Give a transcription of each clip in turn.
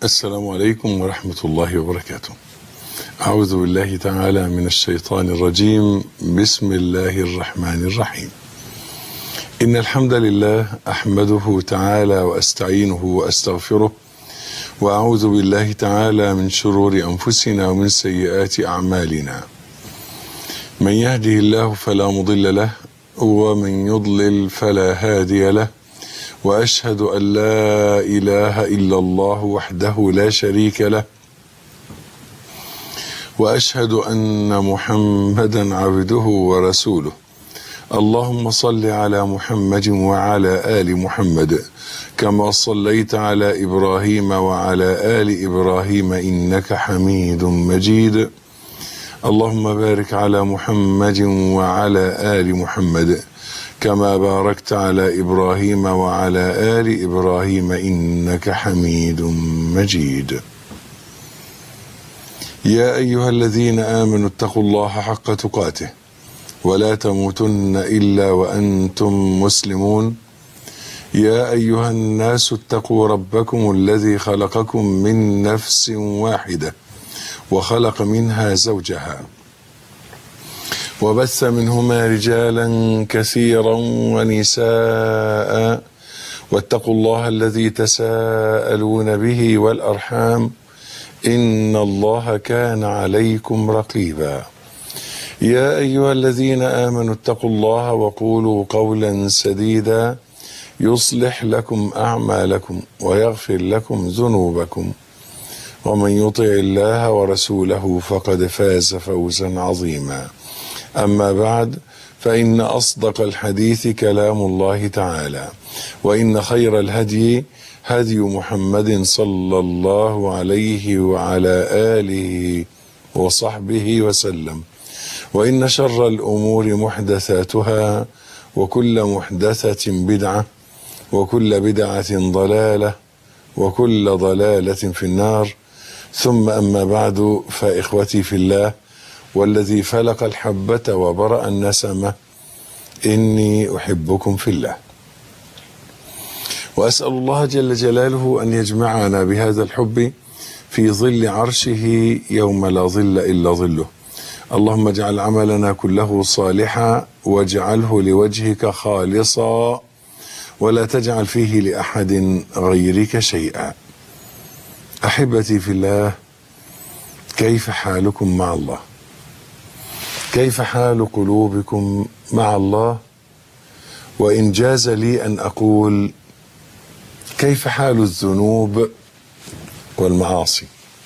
السلام عليكم ورحمة الله وبركاته. أعوذ بالله تعالى من الشيطان الرجيم. بسم الله الرحمن الرحيم. إن الحمد لله أحمده تعالى وأستعينه وأستغفره، وأعوذ بالله تعالى من شرور أنفسنا ومن سيئات أعمالنا. من يهده الله فلا مضل له، ومن يضلل فلا هادي له، وأشهد أن لا إله إلا الله وحده لا شريك له، وأشهد أن محمدا عبده ورسوله. اللهم صل على محمد وعلى آل محمد كما صليت على إبراهيم وعلى آل إبراهيم إنك حميد مجيد. اللهم بارك على محمد وعلى آل محمد كما باركت على إبراهيم وعلى آل إبراهيم إنك حميد مجيد. يا أيها الذين آمنوا اتقوا الله حق تقاته ولا تموتن إلا وأنتم مسلمون. يا أيها الناس اتقوا ربكم الذي خلقكم من نفس واحدة وخلق منها زوجها وبث منهما رجالا كثيرا ونساء، واتقوا الله الذي تساءلون به والأرحام إن الله كان عليكم رقيبا. يا أيها الذين آمنوا اتقوا الله وقولوا قولا سديدا يصلح لكم أعمالكم ويغفر لكم ذنوبكم، ومن يطع الله ورسوله فقد فاز فوزا عظيما. أما بعد، فإن أصدق الحديث كلام الله تعالى، وإن خير الهدي هدي محمد صلى الله عليه وعلى آله وصحبه وسلم، وإن شر الأمور محدثاتها، وكل محدثة بدعة، وكل بدعة ضلالة، وكل ضلالة في النار. ثم أما بعد، فإخوتي في الله والذي فلق الحبة وبرأ النسمة، إني أحبكم في الله، وأسأل الله جل جلاله أن يجمعنا بهذا الحب في ظل عرشه يوم لا ظل إلا ظله. اللهم اجعل عملنا كله صالحا، واجعله لوجهك خالصا، ولا تجعل فيه لأحد غيرك شيئا. أحبتي في الله، كيف حالكم مع الله؟ كيف حال قلوبكم مع الله؟ وإن جاز لي أن أقول كيف حال الذنوب والمعاصي؟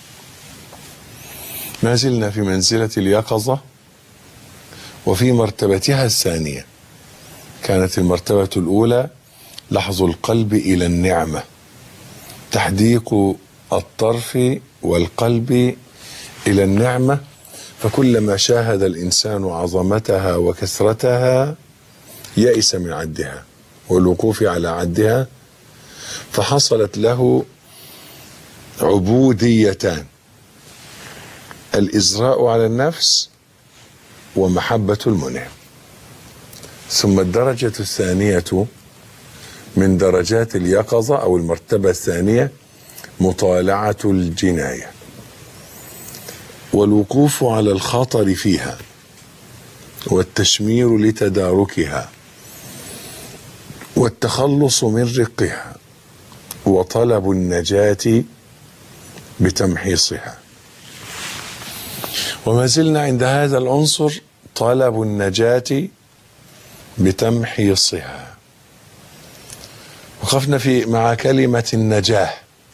ما زلنا في منزلة اليقظة وفي مرتبتها الثانية. كانت المرتبة الأولى لحظ القلب إلى النعمة، تحديق الطرف والقلب إلى النعمة، فكلما شاهد الإنسان عظمتها وكثرتها يئس من عدها والوقوف على عدها، فحصلت له عبوديتان: الإزراء على النفس ومحبة المنعم. ثم الدرجة الثانية من درجات اليقظة أو المرتبة الثانية مطالعة الجناية والوقوف على الخطر فيها والتشمير لتداركها والتخلص من رقها وطلب النجاة بتمحيصها. وما زلنا عند هذا العنصر، طلب النجاة بتمحيصها. وقفنا مع كلمة النجاة،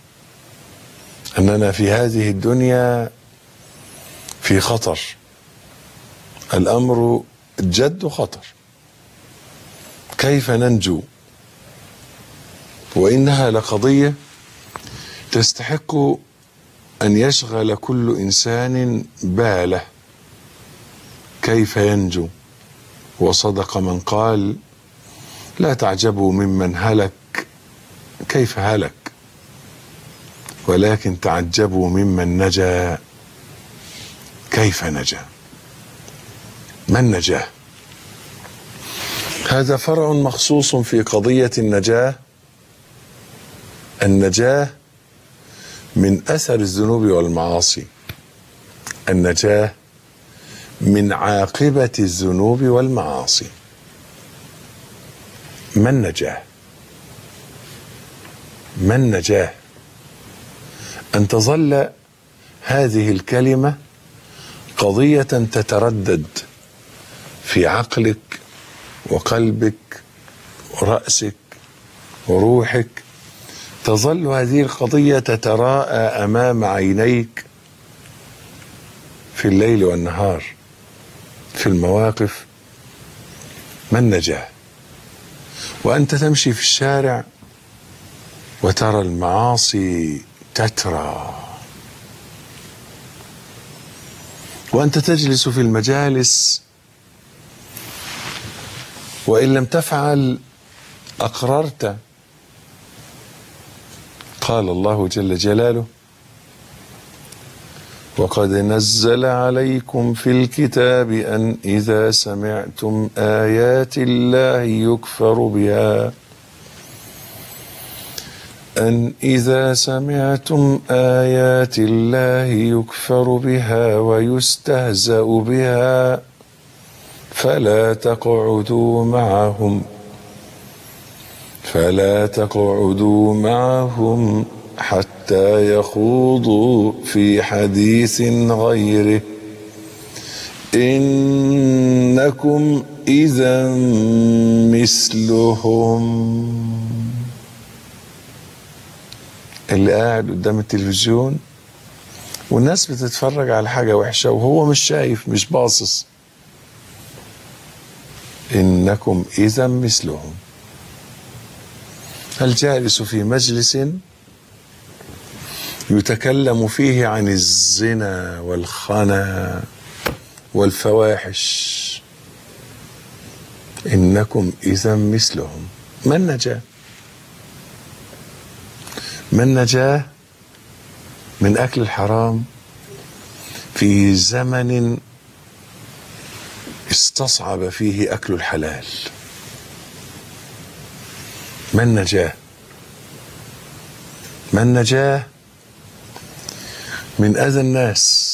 أننا في هذه الدنيا في خطر، الأمر جد خطر. كيف ننجو؟ وإنها لقضية تستحق أن يشغل كل إنسان باله. كيف ينجو؟ وصدق من قال: لا تعجبوا ممن هلك كيف هلك، ولكن تعجبوا ممن نجا كيف نجا. ما النجاة؟ هذا فرع مخصوص في قضية النجاة. النجاة من أثر الذنوب والمعاصي، النجاة من عاقبة الذنوب والمعاصي. ما النجاة؟ ما النجاة؟ أن تظل هذه الكلمة قضية تتردد في عقلك وقلبك ورأسك وروحك، تظل هذه القضية تتراءى أمام عينيك في الليل والنهار في المواقف. ما النجاة؟ وأنت تمشي في الشارع وترى المعاصي تترى، وأنت تجلس في المجالس وإن لم تفعل أقررت. قال الله جل جلاله: وقد نزل عليكم في الكتاب أن إذا سمعتم آيات الله يكفر بها ويستهزأ بها فلا تقعدوا معهم حتى يخوضوا في حديث غيره إنكم إذا مثلهم. اللي قاعد قدام التلفزيون والناس بتتفرج على حاجة وحشة وهو مش شايف، مش باصص، إنكم إذا مثلهم. الجالس في مجلس يتكلم فيه عن الزنا والخنا والفواحش، إنكم إذا مثلهم. ما النجاة؟ ما النجاة من أكل الحرام في زمن استصعب فيه أكل الحلال؟ ما النجاة؟ ما النجاة من أذى الناس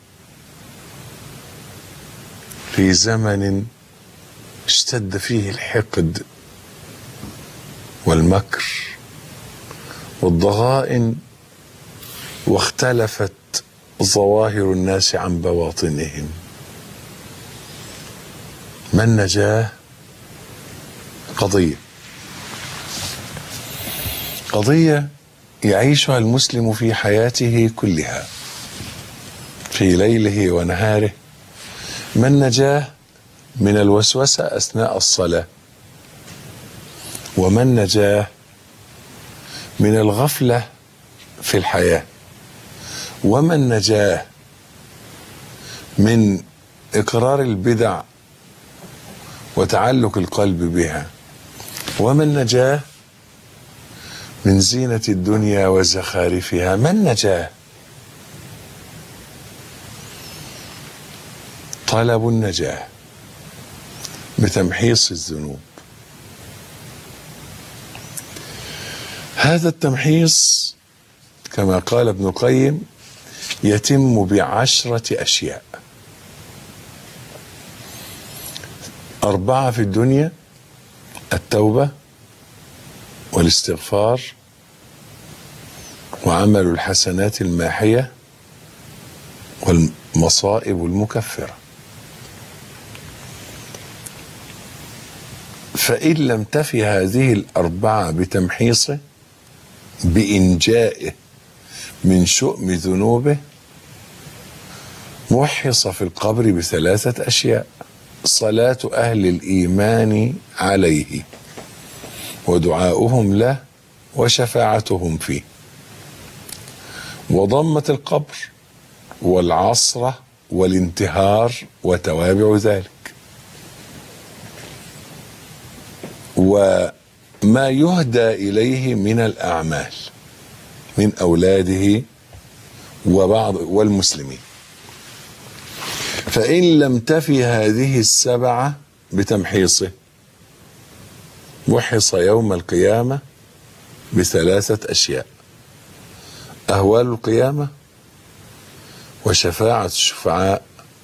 في زمن اشتد فيه الحقد والمكر والضغائن واختلفت ظواهر الناس عن بواطنهم؟ ما النجاة؟ قضية يعيشها المسلم في حياته كلها في ليله ونهاره. ما النجاة من الوسوسة أثناء الصلاة؟ وما النجاة من الغفلة في الحياة؟ وما النجاة من إقرار البدع وتعلق القلب بها؟ وما النجاة من زينة الدنيا وزخارفها؟ ما النجاة؟ طلب النجاة بتمحيص الذنوب. هذا التمحيص كما قال ابن القيم يتم ب10 أشياء: 4 في الدنيا: التوبة والاستغفار وعمل الحسنات الماحية والمصائب المكفرة. فإن لم تفي هذه 4 بتمحيصه بإنجائه من شؤم ذنوبه محص في القبر ب3 أشياء: صلاة أهل الإيمان عليه ودعاؤهم له وشفاعتهم فيه، وضمة القبر والعصرة والانتهار وتوابع ذلك، وما يهدى إليه من الأعمال من أولاده وبعض والمسلمين. فإن لم تفي هذه 7 بتمحيصه محص يوم القيامة ب3 أشياء: أهوال القيامة، وشفاعة الشفعاء،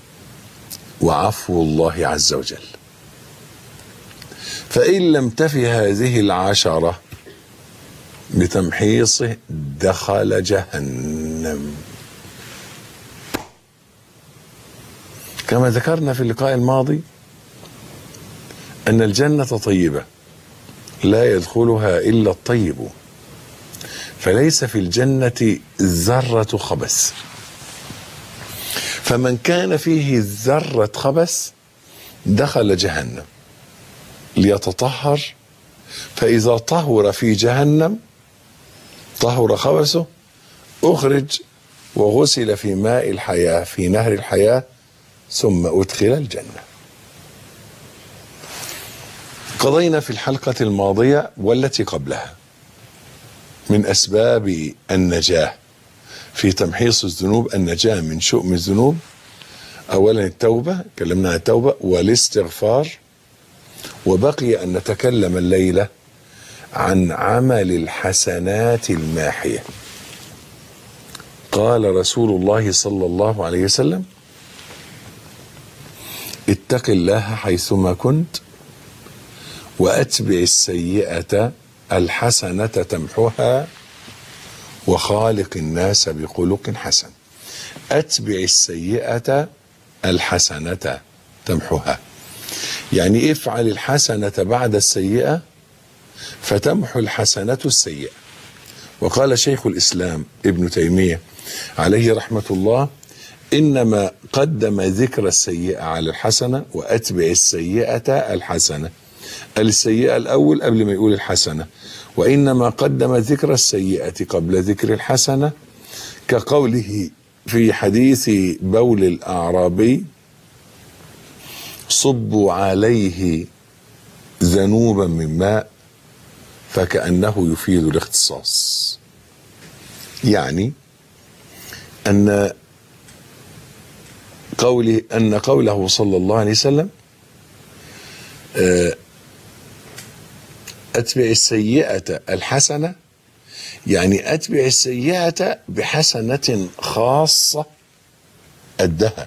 وعفو الله عز وجل. فإن لم تفي هذه العشرة بتمحيصه دخل جهنم. كما ذكرنا في اللقاء الماضي أن الجنة طيبة لا يدخلها إلا الطيب، فليس في الجنة ذرة خبث، فمن كان فيه ذرة خبث دخل جهنم ليتطهر، فإذا طهر في جهنم طهر خبثه، أخرج وغسل في ماء الحياة في نهر الحياة، ثم أدخل الجنة. قضينا في الحلقة الماضية والتي قبلها من أسباب النجاة في تمحيص الذنوب، النجاة من شؤم الذنوب، أولا التوبة، كلمنا عن التوبة والاستغفار، وبقي أن نتكلم الليلة عن عمل الحسنات الماحية. قال رسول الله صلى الله عليه وسلم: اتق الله حيثما كنت، وأتبع السيئة الحسنة تمحها، وخالق الناس بخلق حسن. أتبع السيئة الحسنة تمحها، يعني افعل الحسنة بعد السيئة فتمحو الحسنة السيئة. وقال شيخ الإسلام ابن تيمية عليه رحمة الله: إنما قدم ذكر السيئة على الحسنة، وأتبع السيئة الحسنة. السيئة الأول قبل ما يقول الحسنة، وإنما قدم ذكر السيئة قبل ذكر الحسنة، كقوله في حديث بول الأعرابي: صبوا عليه ذنوبا من ماء، فكأنه يفيد الاختصاص. يعني أن قوله صلى الله عليه وسلم: أتبع السيئة الحسنة، يعني أتبع السيئة بحسنة خاصة أدها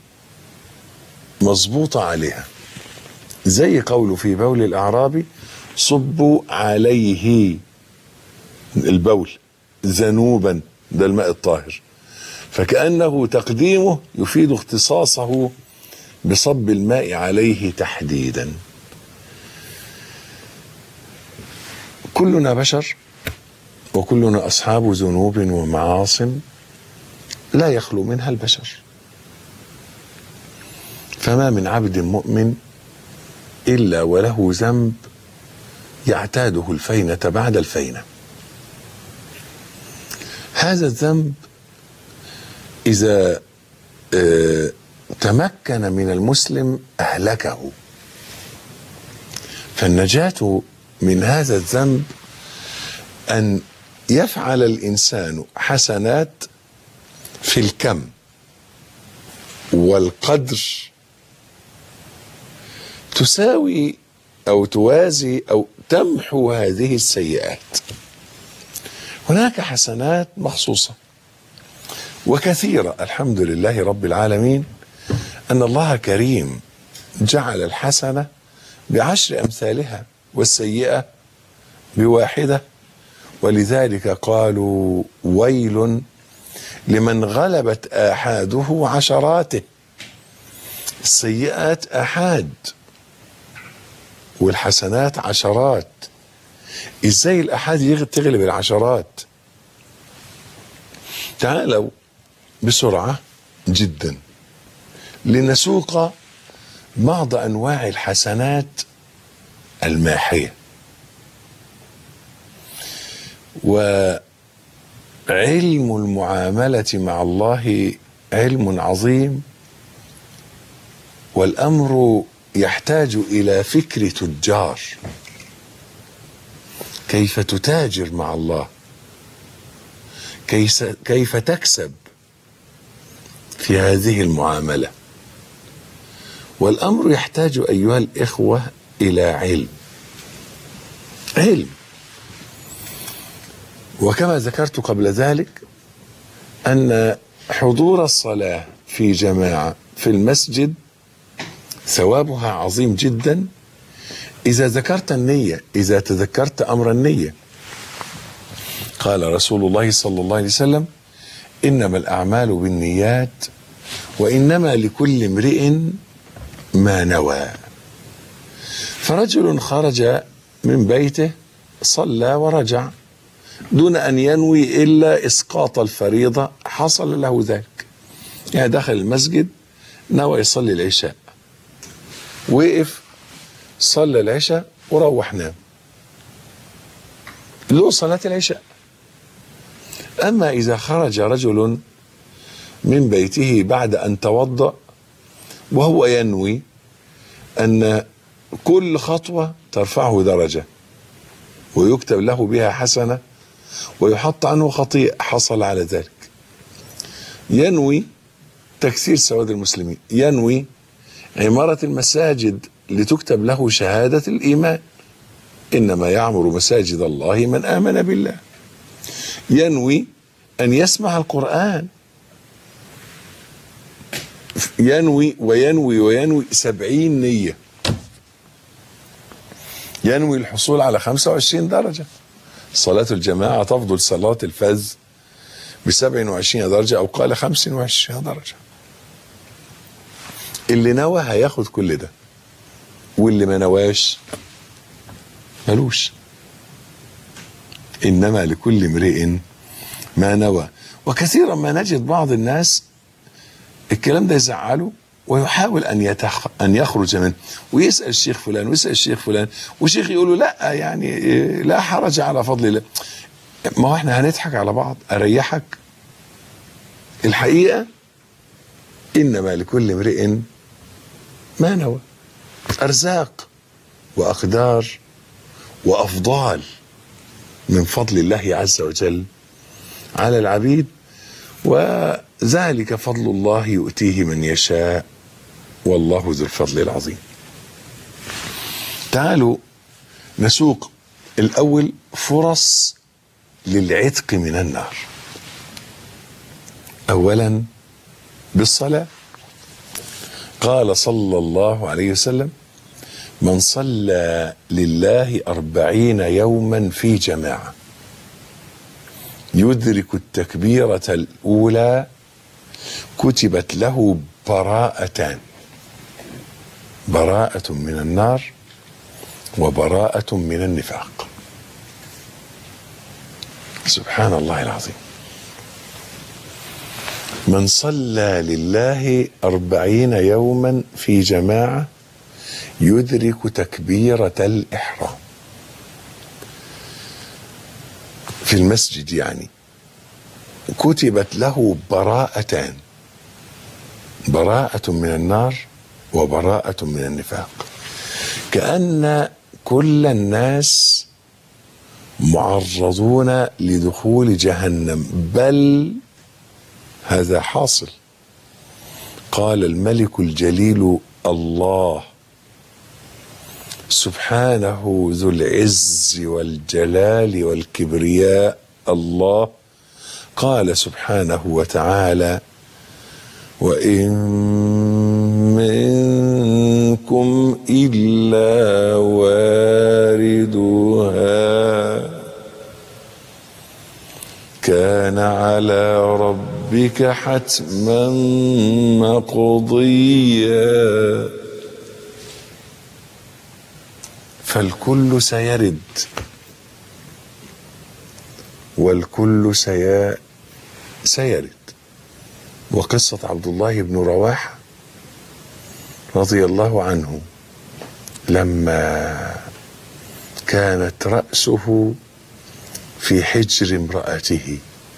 مظبوطة عليها، زي قوله في بول الأعرابي: صبوا عليه البول ذنوبا، ده الماء الطاهر، فكأنه تقديمه يفيد اختصاصه بصب الماء عليه تحديدا. كلنا بشر وكلنا أصحاب ذنوب ومعاصٍ لا يخلو منها البشر، فما من عبد مؤمن إلا وله ذنب يعتاده الفينة بعد الفينة. هذا الذنب إذا تمكن من المسلم أهلكه، فالنجاة من هذا الذنب أن يفعل الإنسان حسنات في الكم والقدر تساوي أو توازي أو تمحو هذه السيئات. هناك حسنات مخصوصة وكثيرة الحمد لله رب العالمين، أن الله كريم جعل الحسنة ب10 أمثالها والسيئة ب1، ولذلك قالوا: ويل لمن غلبت آحاده عشراته. السيئات آحاد والحسنات عشرات، ازاي الآحاد تغلب العشرات؟ تعالوا بسرعة جدا لنسوق بعض أنواع الحسنات الماحية. وعلم المعاملة مع الله علم عظيم، والأمر يحتاج إلى فكر تجار، كيف تتاجر مع الله، كيف تكسب في هذه المعاملة. والأمر يحتاج أيها الإخوة إلى علم. وكما ذكرت قبل ذلك أن حضور الصلاة في جماعة في المسجد ثوابها عظيم جدا إذا ذكرت النية، إذا تذكرت أمر النية. قال رسول الله صلى الله عليه وسلم: إنما الأعمال بالنيات وإنما لكل امرئ ما نوى. فرجل خرج من بيته صلى ورجع دون أن ينوي إلا إسقاط الفريضة، حصل له ذلك. يعني دخل المسجد نوى يصلي العشاء، وقف صلى العشاء وروح نام، له صلاة العشاء. أما إذا خرج رجل من بيته بعد أن توضأ وهو ينوي أن كل خطوة ترفعه درجة ويكتب له بها حسنة ويحط عنه خطيئة، حصل على ذلك. ينوي تكثير سواد المسلمين، ينوي عمارة المساجد لتكتب له شهادة الإيمان، إنما يعمر مساجد الله من آمن بالله. ينوي أن يسمع القرآن، ينوي وينوي وينوي 70 نية. ينوي الحصول على 25 درجة. صلاة الجماعة تفضل صلاة الفذ ب27 درجة، أو قال 25 درجة. اللي نوى هياخد كل ده، واللي ما نواش ملوش. إنما لكل امرئ ما نوى. وكثيرا ما نجد بعض الناس الكلام ده يزعله ويحاول أن يخرج منه، ويسأل الشيخ فلان ويسأل الشيخ فلان، والشيخ يقول له لا يعني لا حرج على فضل الله. ما هو احنا هنضحك على بعض؟ أريحك. الحقيقة إنما لكل امرئ ما نوى. أرزاق وأقدار وأفضال من فضل الله عز وجل على العبيد، وذلك فضل الله يؤتيه من يشاء والله ذو الفضل العظيم. تعالوا نسوق الأول فرص للعتق من النار. أولا بالصلاة. قال صلى الله عليه وسلم: من صلى لله 40 يوما في جماعة يدرك التكبيرة الأولى كتبت له براءتان: براءة من النار وبراءة من النفاق. سبحان الله العظيم. من صلى لله 40 يوما في جماعة يدرك تكبيرة الإحرام في المسجد، يعني كتبت له براءتان: براءة من النار وبراءة من النفاق. كأن كل الناس معرضون لدخول جهنم، بل هذا حاصل. قال الملك الجليل الله سبحانه ذو العز والجلال والكبرياء الله، قال سبحانه وتعالى: وإن منكم إلا واردها كان على ربك حتما مقضيا. فالكل سيرد والكل سيرد. وقصة عبد الله بن رواحة رضي الله عنه لما كانت رأسه في حجر امرأته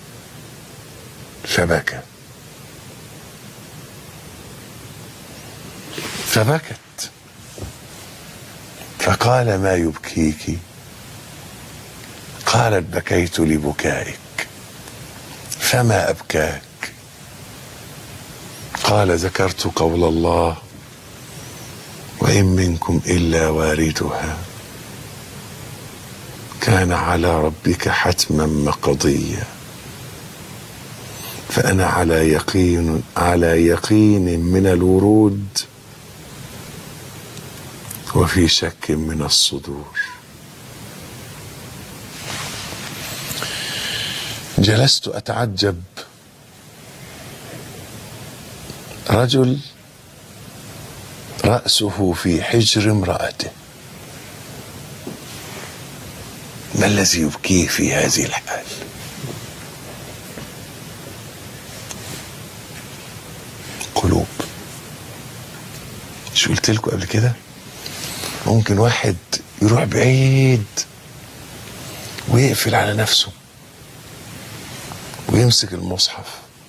فبكت فقال: ما يبكيك؟ قالت: بكيت لبكائك. فما أبكاك؟ قال: ذكرت قول الله: وإن منكم إلا واردها كان على ربك حتما مقضيا. فأنا على يقين من الورود وفي شك من الصدور. جلست أتعجب، رجل رأسه في حجر امرأته، ما الذي يبكيه في هذه الحال؟ قلوب. مش قلت لكم قبل كده ممكن واحد يروح بعيد ويقفل على نفسه ويمسك المصحف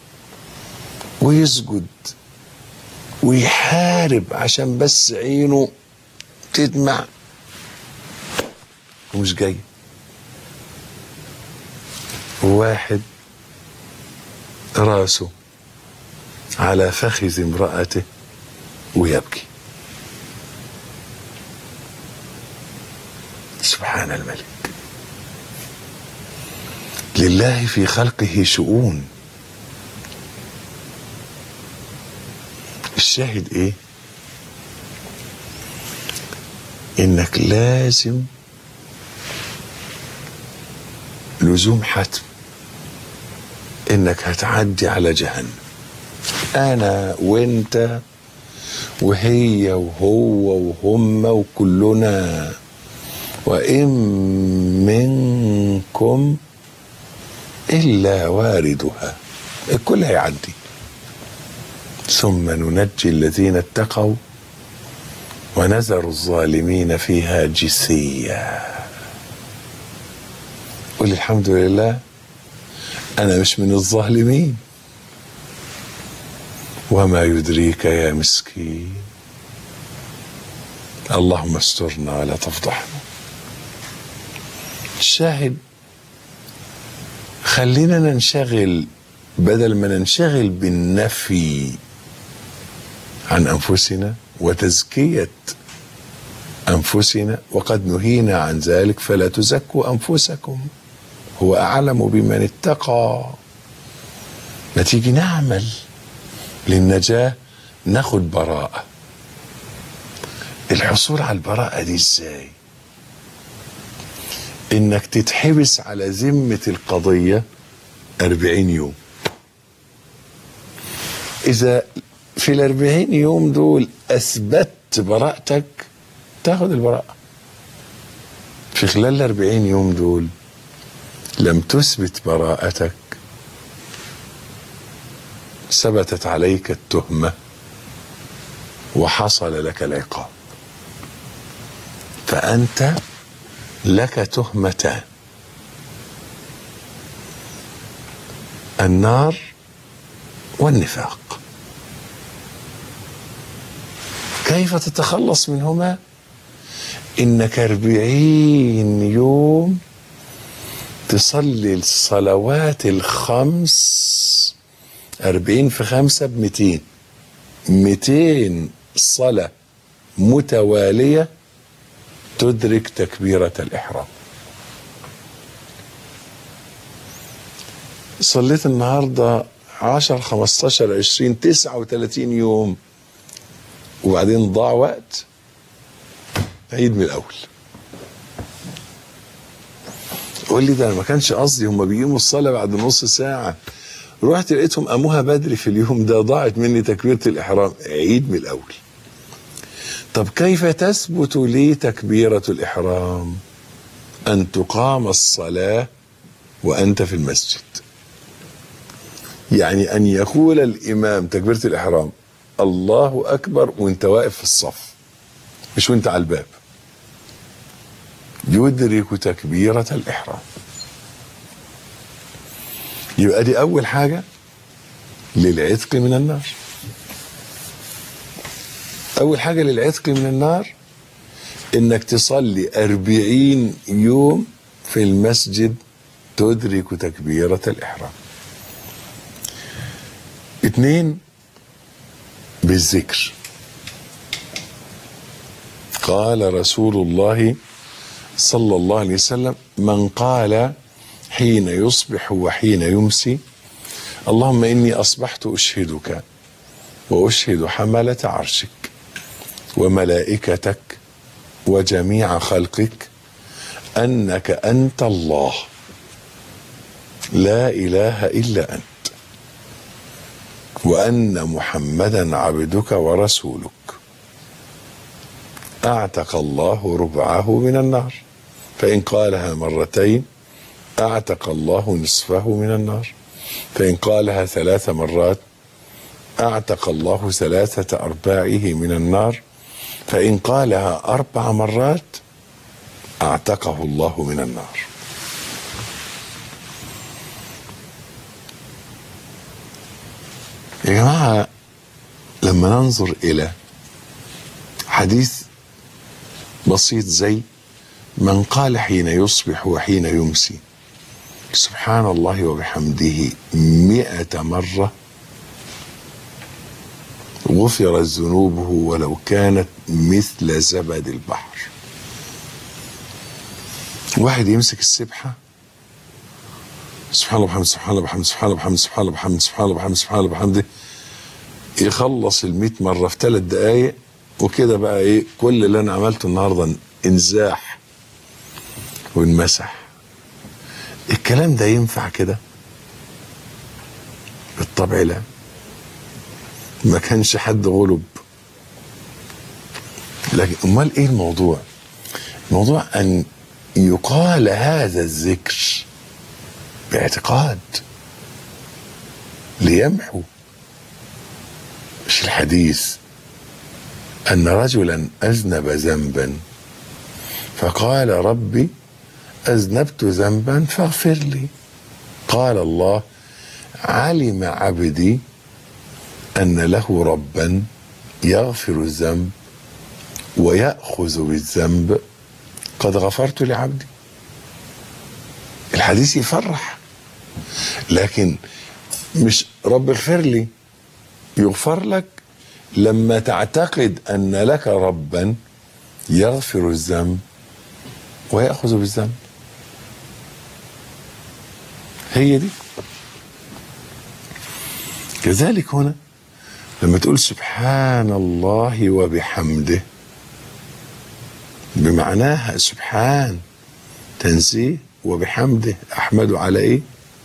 ويسجد ويحارب عشان بس عينه تدمع ومش جاي، وواحد راسه على فخذ امرأته ويبكي. سبحان الملك. لله في خلقه شؤون. الشاهد ايه؟ انك لزوم حتم انك هتعدي على جهنم، انا وانت وهي وهو وهم وكلنا، وإن منكم إلا واردها، الكل هيعدي. ثم ننجي الذين اتقوا ونذر الظالمين فيها جثيا. قل الحمد لله أنا مش من الظالمين. وما يدريك يا مسكين. اللهم استرنا ولا تفضحنا. الشاهد خلينا ننشغل، بدل ما ننشغل بالنفي عن أنفسنا وتزكية أنفسنا، وقد نهينا عن ذلك، فلا تزكوا أنفسكم هو أعلم بمن اتقى. ما تيجي نعمل للنجاة، ناخد براءة. الحصول على البراءة دي ازاي؟ انك تتحبس على ذمة القضية 40 يوم. اذا في 40 يوم دول اثبت براءتك تاخد البراءة. في خلال 40 يوم دول لم تثبت براءتك، ثبتت عليك التهمة وحصل لك العقاب. فأنت لك تهمتان: النار والنفاق. كيف تتخلص منهما؟ إنك 40 يوم تصلي الصلوات الخمس، 40 في 5 ب200، 200 صلاة متوالية تدرك تكبيرة الإحرام. صليت النهاردة 10 15 20 39 يوم وبعدين ضاع وقت، عيد من الأول. قول لي ده أنا ما كانش قصدي، هم بيقيموا الصلاة بعد نص ساعة، رحت لقيتهم قاموها بدري في اليوم ده، ضاعت مني تكبيرة الإحرام، عيد من الأول. طب كيف تثبت لي تكبيرة الإحرام؟ أن تقام الصلاة وأنت في المسجد، يعني أن يقول الإمام تكبيرة الإحرام الله أكبر وأنت واقف في الصف، مش وأنت على الباب، يدرك تكبيرة الإحرام. يبقى دي أول حاجة للعتق من النار. أول حاجة للعتق من النار إنك تصلي 40 يوم في المسجد تدرك تكبيرة الإحرام. 2 بالذكر. قال رسول الله صلى الله عليه وسلم: من قال حين يصبح وحين يمسي اللهم إني أصبحت أشهدك وأشهد حملة عرشك وملائكتك وجميع خلقك أنك أنت الله لا إله إلا أنت وأن محمدا عبدك ورسولك أعتق الله ربعه من النار، فإن قالها مرتين أعتق الله نصفه من النار، فإن قالها 3 مرات أعتق الله 3/4 من النار، فإن قالها 4 مرات أعتقه الله من النار. يا جماعة لما ننظر إلى حديث بسيط زي من قال حين يصبح وحين يمسي سبحان الله وبحمده 100 مرة غفرت ذنوبه ولو كانت مثل زبد البحر. واحد يمسك السبحة سبحان الله وبحمده سبحان الله وبحمده سبحان الله وبحمده سبحان الله وبحمده سبحان الله وبحمده سبحان الله وبحمده يخلص 100 مرة في 3 دقايق، وكده بقى ايه كل اللي انا عملته النهارده انزاح وانمسح. الكلام ده ينفع كده؟ بالطبع لا. ما كانش حد غلب. لكن امال ايه الموضوع؟ الموضوع ان يقال هذا الذكر باعتقاد ليمحو. مش الحديث ان رجلا اذنب ذنبا فقال ربي اذنبت ذنبا فاغفر لي، قال الله علم عبدي ان له ربا يغفر الذنب ويأخذ بالذنب قد غفرت لعبدي. الحديث يفرح، لكن مش رب اغفر لي، يغفر لك لما تعتقد ان لك ربا يغفر الذنب ويأخذ بالذنب. هي دي. كذلك هنا لما تقول سبحان الله وبحمده بمعناها سبحان تنزيه وبحمده احمده على ايه؟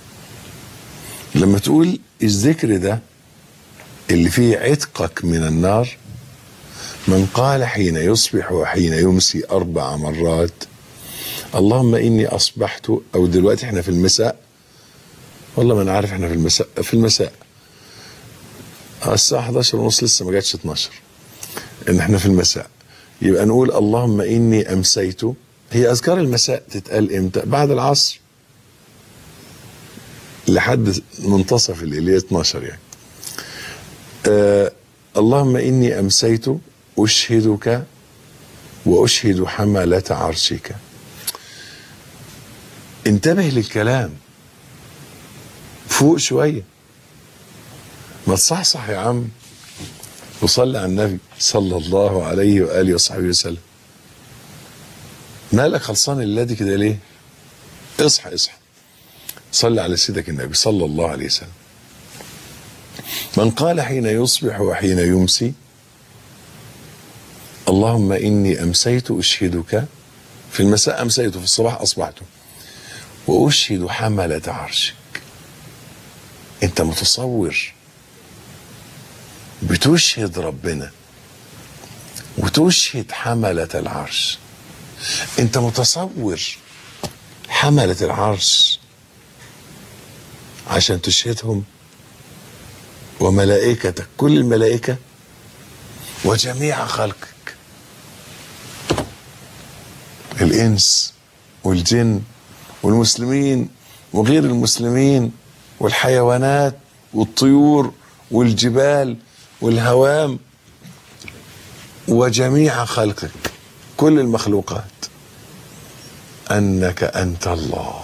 لما تقول الذكر ده اللي فيه عتقك من النار من قال حين يصبح وحين يمسي 4 مرات اللهم اني اصبحت، او دلوقتي احنا في المساء، والله ما انا عارف احنا في المساء الساعة 11:30 لسه ما جاتش 12 ان احنا في المساء، يبقى نقول اللهم اني امسيت. هي اذكار المساء تتقال امتى؟ بعد العصر لحد منتصف الليل اللي هي 12 يعني. اللهم اني امسيت اشهدك واشهد حملة عرشك. انتبه للكلام، فوق شويه، ما تصحصح يا عم وصلي على النبي صلى الله عليه واله وصحبه وسلم. مالك خلصان الليله كده ليه؟ اصحى اصحى، صلي على سيدك النبي صلى الله عليه وسلم. من قال حين يصبح وحين يمسي اللهم اني امسيت اشهدك، في المساء امسيت في الصباح اصبحت، واشهد حملة عرشك. انت متصور بتشهد ربنا وتشهد حملة العرش؟ انت متصور حملة العرش عشان تشهدهم وملائكتك كل الملائكة وجميع خلقك الإنس والجن والمسلمين وغير المسلمين والحيوانات والطيور والجبال والهوام وجميع خلقك كل المخلوقات أنك أنت الله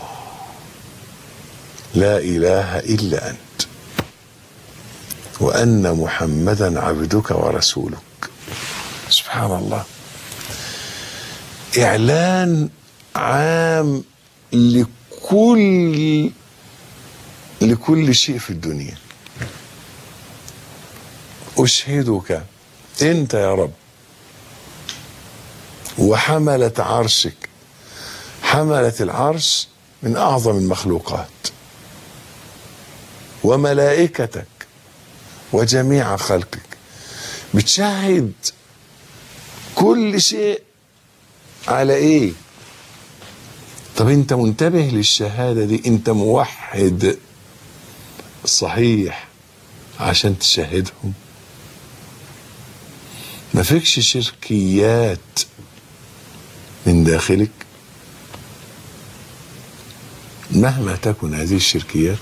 لا إله إلا أنت وأن محمدا عبدك ورسولك. سبحان الله. إعلان عام لكل لكل شيء في الدنيا. أشهدك أنت يا رب وحملة عرشك. حملة العرش من أعظم المخلوقات، وملائكتك وجميع خلقك. بتشهد كل شيء على ايه؟ طب انت منتبه للشهادة دي؟ انت موحد صحيح عشان تشهدهم؟ ما فيكش شركيات من داخلك مهما تكن هذه الشركيات.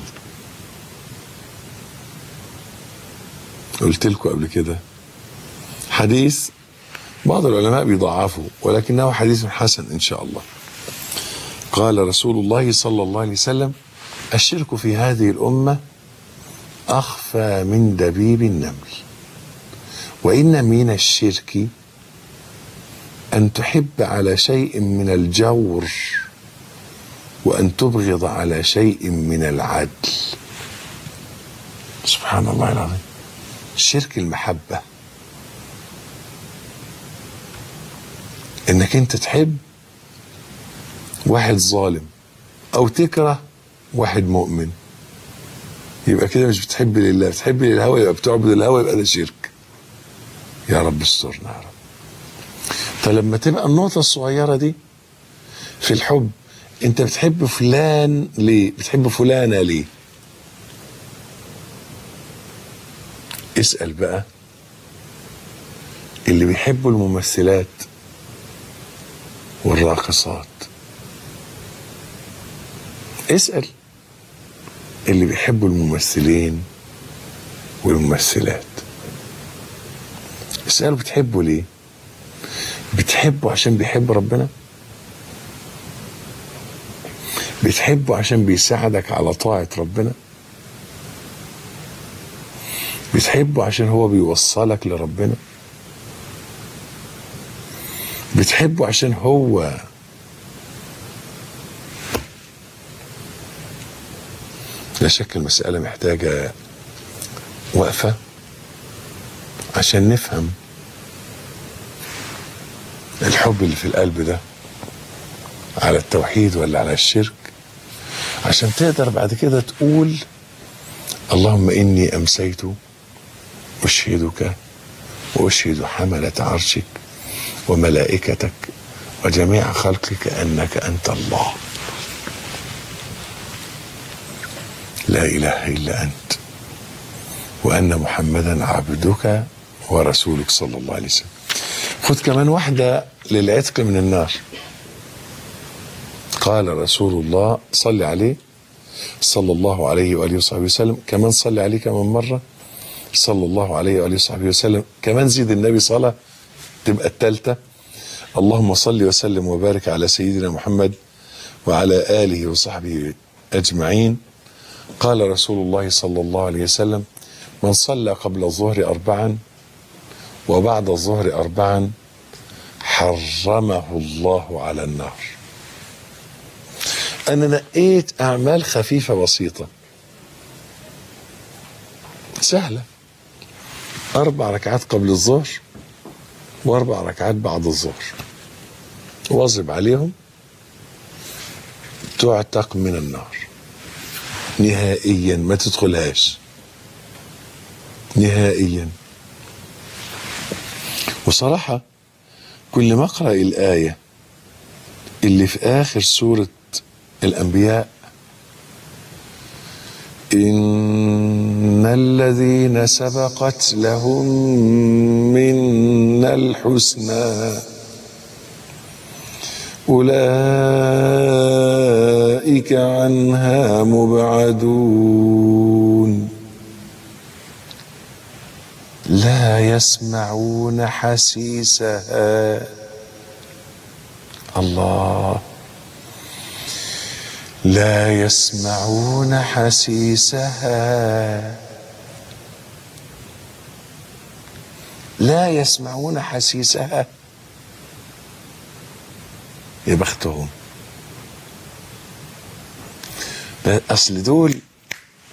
قلت لكم قبل كده حديث بعض العلماء بيضعفوا ولكنه حديث حسن إن شاء الله. قال رسول الله صلى الله عليه وسلم: الشرك في هذه الأمة أخفى من دبيب النمل، وإن من الشرك أن تحب على شيء من الجور وأن تبغض على شيء من العدل. سبحان الله العظيم. الشرك المحبة، انك انت تحب واحد ظالم او تكره واحد مؤمن، يبقى كده مش بتحب لله، بتحب للهوى، يبقى بتعبد الهوى، يبقى ده شرك. يا رب استرنا يا رب. فلما تبقى النقطة الصغيرة دي في الحب، انت بتحب فلان ليه؟ بتحب فلانة ليه؟ اسأل بقى اللي بيحبوا الممثلات والراقصات، اسأل اللي بيحبوا الممثلين والممثلات، اسألوا بتحبوا ليه؟ بتحبوا عشان بيحب ربنا؟ بتحبوا عشان بيساعدك على طاعة ربنا؟ بتحبه عشان هو بيوصلك لربنا؟ بتحبه عشان هو لا شك المسألة محتاجة وقفة عشان نفهم الحب اللي في القلب ده على التوحيد ولا على الشرك، عشان تقدر بعد كده تقول: اللهم إني أمسيت أشهدك وأشهد حملة عرشك وملائكتك وجميع خلقك أنك أنت الله، لا إله إلا أنت، وأن محمدا عبدك ورسولك صلى الله عليه وسلم. خد كمان واحدة للعتق من النار. قال رسول الله صلى عليه صلى الله عليه وآله وصحبه وسلم، كمان صلي عليه كمان مرة صلى الله عليه وآله وصحبه وسلم، كمان زيد النبي صلاة تبقى الثالثة. اللهم صل وسلم وبارك على سيدنا محمد وعلى آله وصحبه أجمعين. قال رسول الله صلى الله عليه وسلم: من صلى قبل الظهر 4 وبعد الظهر 4 حرمه الله على النار. أنا نقيت أعمال خفيفة بسيطة سهلة، 4 ركعات قبل الظهر و4 ركعات بعد الظهر، واظب عليهم، تعتق من النار نهائيا، ما تدخلهاش نهائيا. وصراحة كل ما أقرأ الآية اللي في آخر سورة الأنبياء: إن الذين سبقت لهم منا الحسنى أولئك عنها مبعدون لا يسمعون حسيسها. الله، لا يسمعون حسيسها، لا يسمعون حسيسها. يا بختهم. أصل دول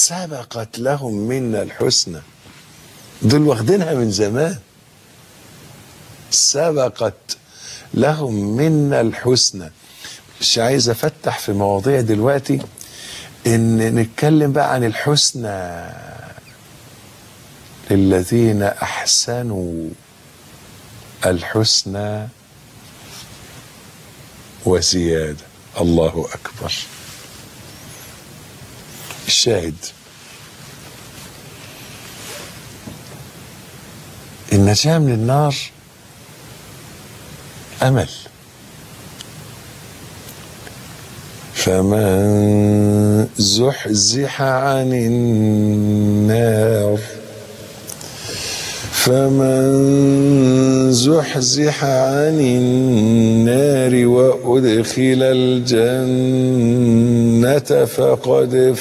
سبقت لهم منا الحسنى. دول واخدينها من زمان. سبقت لهم منا الحسنى. مش عايز افتح في مواضيع دلوقتي، ان نتكلم بقى عن الحسنى للذين احسنوا الحسنى وزيادة. الله اكبر. الشاهد النجاة من النار امل. فمن زحزح عن النار عن النار وأدخل الجنة فقد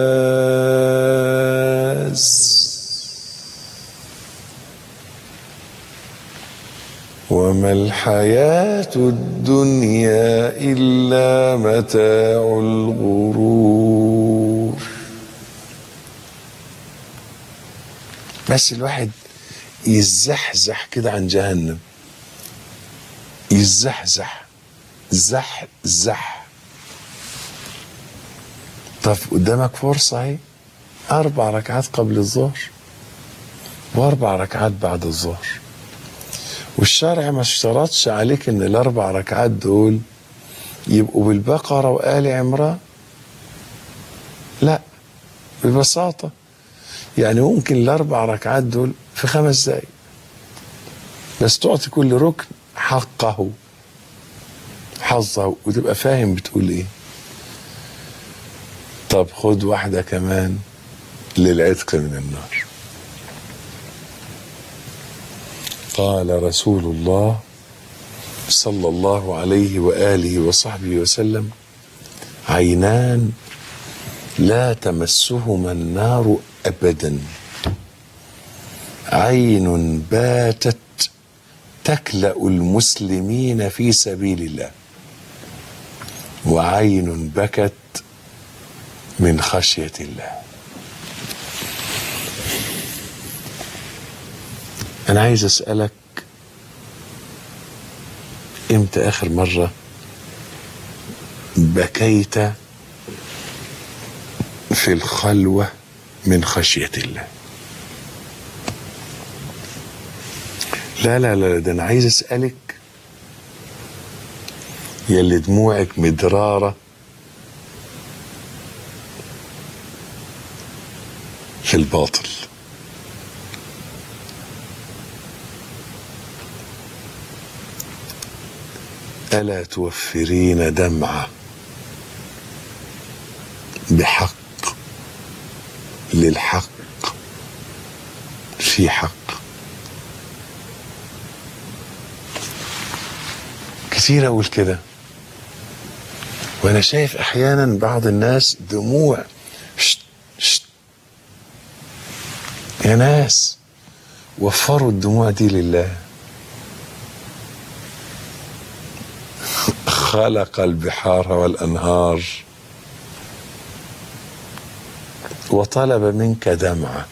فاز. وما الحياة الدنيا إلا متاع الغرور. بس الواحد يزحزح كده عن جهنم، يزحزح زح. طب قدامك فرصة اهي، 4 ركعات قبل الظهر و4 ركعات بعد الظهر، والشرع ما اشترطش عليك ان ال4 ركعات دول يبقوا بالبقرة وآل عمران. لا، ببساطة يعني ممكن ال4 ركعات دول في 5 دقايق بس، تعطي كل ركن حقه حظه وتبقى فاهم بتقول ايه. طب خد واحدة كمان للعتق من النار. قال رسول الله صلى الله عليه وآله وصحبه وسلم: عينان لا تمسهما النار أبدا، عين باتت تكلأ المسلمين في سبيل الله، وعين بكت من خشية الله. أنا عايز أسألك، إمتى آخر مرة بكيت في الخلوة من خشية الله؟ لا لا لا، ده أنا عايز أسألك يلي دموعك مدرارة في الباطل، ألا توفرين دمعة بحق للحق في حق؟ كتير أقول كده، وأنا شايف أحيانا بعض الناس دموع. شت يا ناس، وفروا الدموع دي لله. خلق البحار والأنهار وطلب منك دمعة.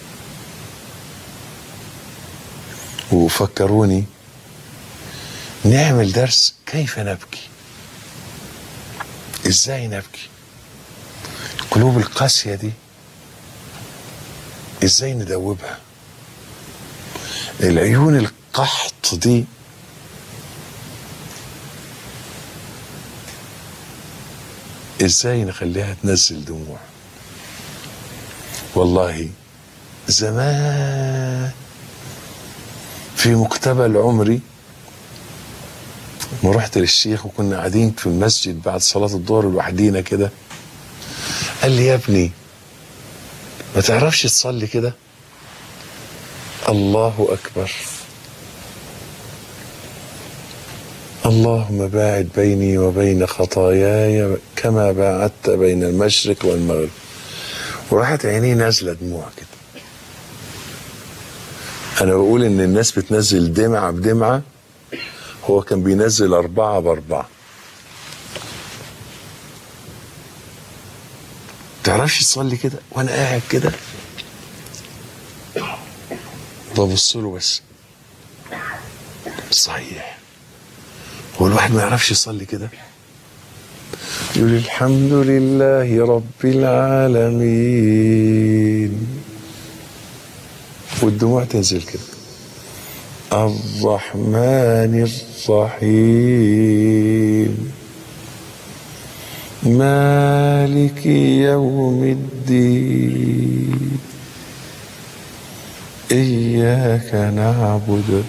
وفكروني نعمل درس كيف نبكي، ازاي نبكي، القلوب القاسية دي ازاي ندوبها، العيون القحط دي ازاي نخليها تنزل دموع. والله زمان في مقتبل عمري ما رحت للشيخ وكنا قاعدين في المسجد بعد صلاة الظهر لوحدينا كده، قال لي: يا ابني ما تعرفش تصلي كده؟ الله أكبر. اللهم باعد بيني وبين خطاياي كما باعدت بين المشرق والمغرب. وراحت عيني نازله دموع كده. انا بقول ان الناس بتنزل دمعه بدمعه، هو كان بينزل 4 ب4. تعرفش تصلي كده وانا قاعد كده ببص له بس. صحيح، هو الواحد ما يعرفش يصلي كده؟ يقول الحمد لله رب العالمين والدموع تنزل كده. الرحمن الرحيم مالك يوم الدين إياك نعبد،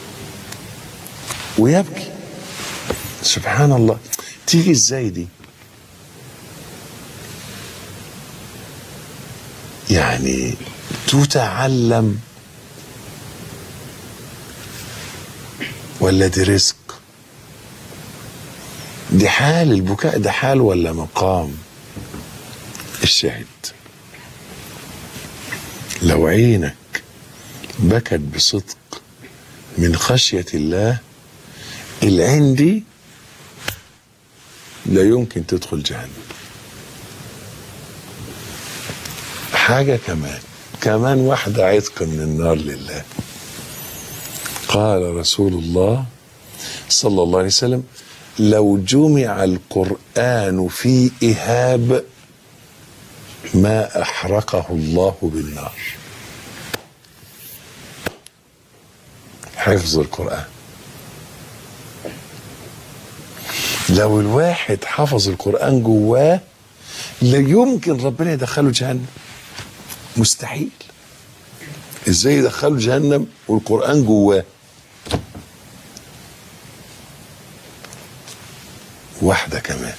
ويبكي. سبحان الله، تيجي ازاي دي؟ يعني تتعلم ولا دي رزق؟ دي حال البكاء، ده حال ولا مقام؟ الشاهد، لو عينك بكت بصدق من خشية الله، العين دي لا يمكن تدخل جهنم. حاجة كمان واحدة عتق من النار لله. قال رسول الله صلى الله عليه وسلم: لو جمع القرآن في إهاب ما أحرقه الله بالنار. حفظ القرآن، لو الواحد حفظ القرآن جواه لا يمكن ربنا يدخله جهنم. مستحيل. ازاي يدخله جهنم والقرآن جواه؟ واحدة كمان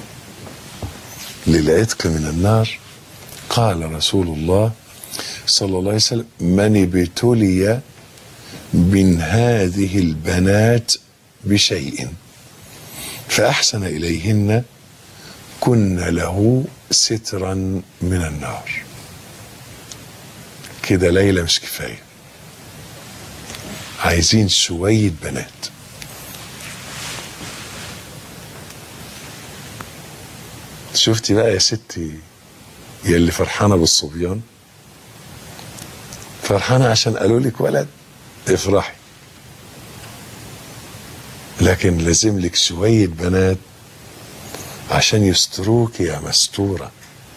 للعتق من النار. قال رسول الله صلى الله عليه وسلم: من ابتلي من هذه البنات بشيء فأحسن إليهن كن له سترا من النار. كده ليلة مش كفاية، عايزين شوية بنات. شفتي بقى يا ستي يا اللي فرحانة بالصبيان، فرحانة عشان قالوا لك ولد، افرحي، لكن لازم لك شوية بنات عشان يستروك يا مستورة.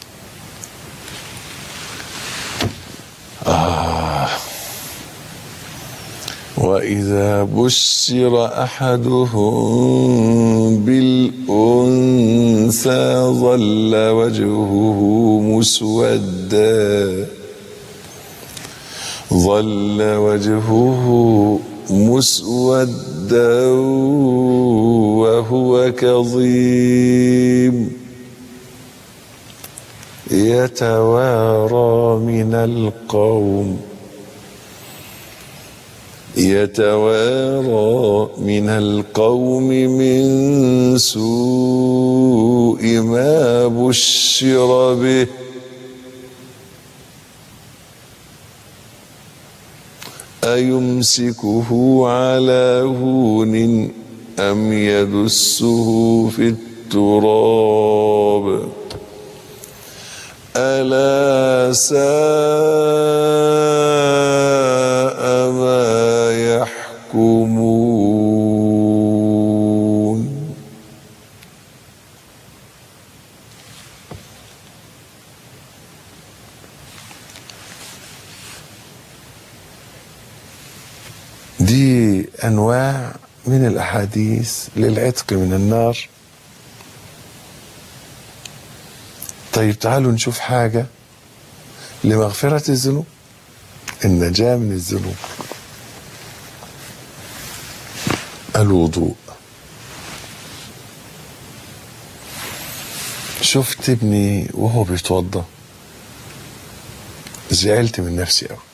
وإذا بشر أحدهم بالأنثى ظل وجهه مسودا وهو كظيم يتوارى من القوم من سوء ما بشر به أيمسكه على هون أم يدسه في التراب ألا ساء ما يحكمون. دي أنواع من الأحاديث للعتق من النار. طيب تعالوا نشوف حاجة لمغفرة الذنوب، النجاة من الذنوب. الوضوء. شفت ابني وهو بيتوضى زعلت من نفسي قوي،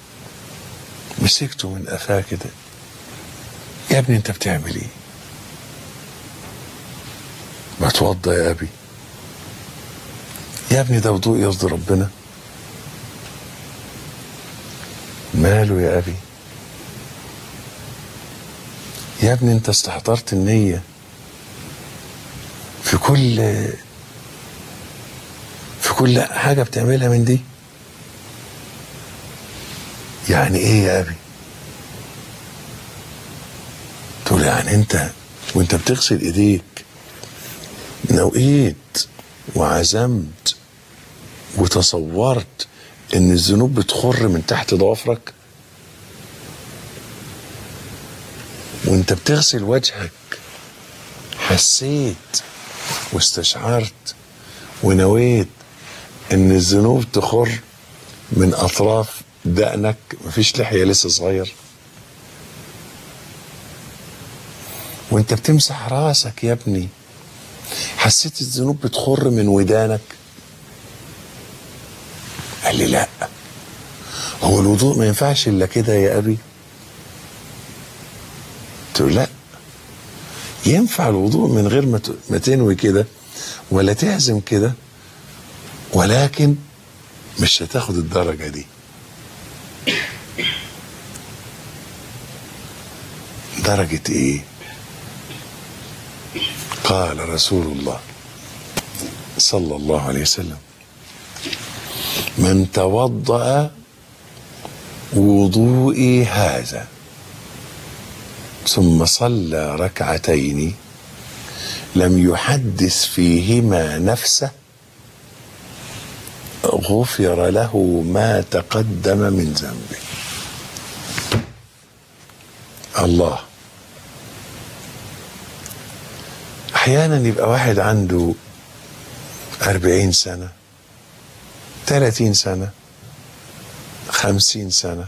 مسكته من قفاه كده: يا ابني انت بتعمل ايه؟ بتوضى يا ابي. يا ابني ده وضوء يرضي ربنا. ماله يا ابي؟ يا ابني انت استحضرت النية في كل حاجة بتعملها من دي. يعني ايه يا ابي؟ تقول يعني انت وانت بتغسل ايديك نويت وعزمت وتصورت ان الذنوب بتخر من تحت ضوافرك؟ وانت بتغسل وجهك حسيت واستشعرت ونويت ان الذنوب تخر من اطراف دقنك؟ مفيش لحية لسه صغير. وانت بتمسح راسك يا ابني حسيت الذنوب بتخر من ودانك؟ قال لي لا، هو الوضوء ما ينفعش الا كده يا ابي؟ تقول لا، ينفع الوضوء من غير ما تنوي كده ولا تعزم كده، ولكن مش هتاخد الدرجة دي. درجة ايه؟ قال رسول الله صلى الله عليه وسلم: من توضأ وضوئي هذا ثم صلى ركعتين لم يحدث فيهما نفسه غفر له ما تقدم من ذنبه. الله. احيانا يبقى واحد عنده 40 سنة 30 سنة 50 سنة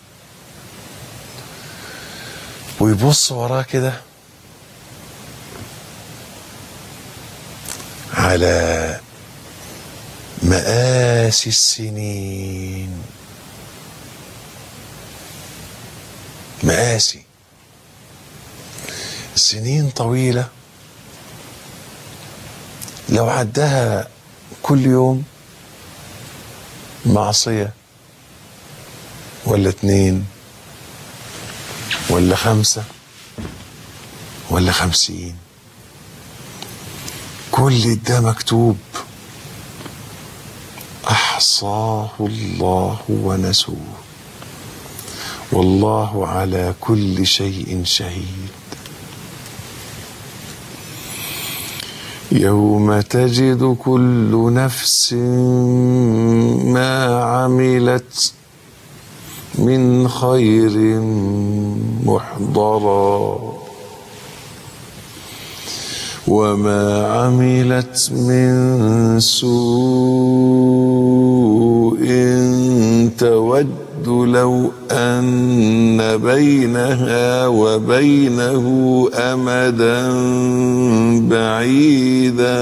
ويبص وراه كده على مآسي السنين، مآسي سنين طويلة لو عدها كل يوم معصية ولا 2 ولا 5 ولا 50، كل ده مكتوب أحصاه الله ونسوه والله على كل شيء شهيد. يوم تجد كل نفس ما عملت من خير محضرا وما عملت من سوء تود لو أن بينها وبينه أمدا بعيدا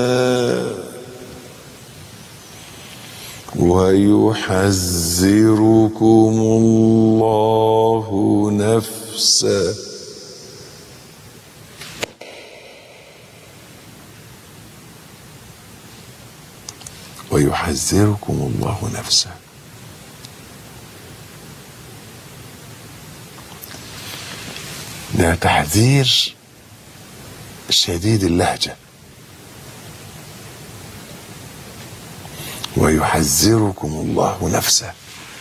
ويحذركم الله نفسه. ويحذركم الله نفسه. ده تحذير شديد اللهجة. ويحذركم الله نفسه.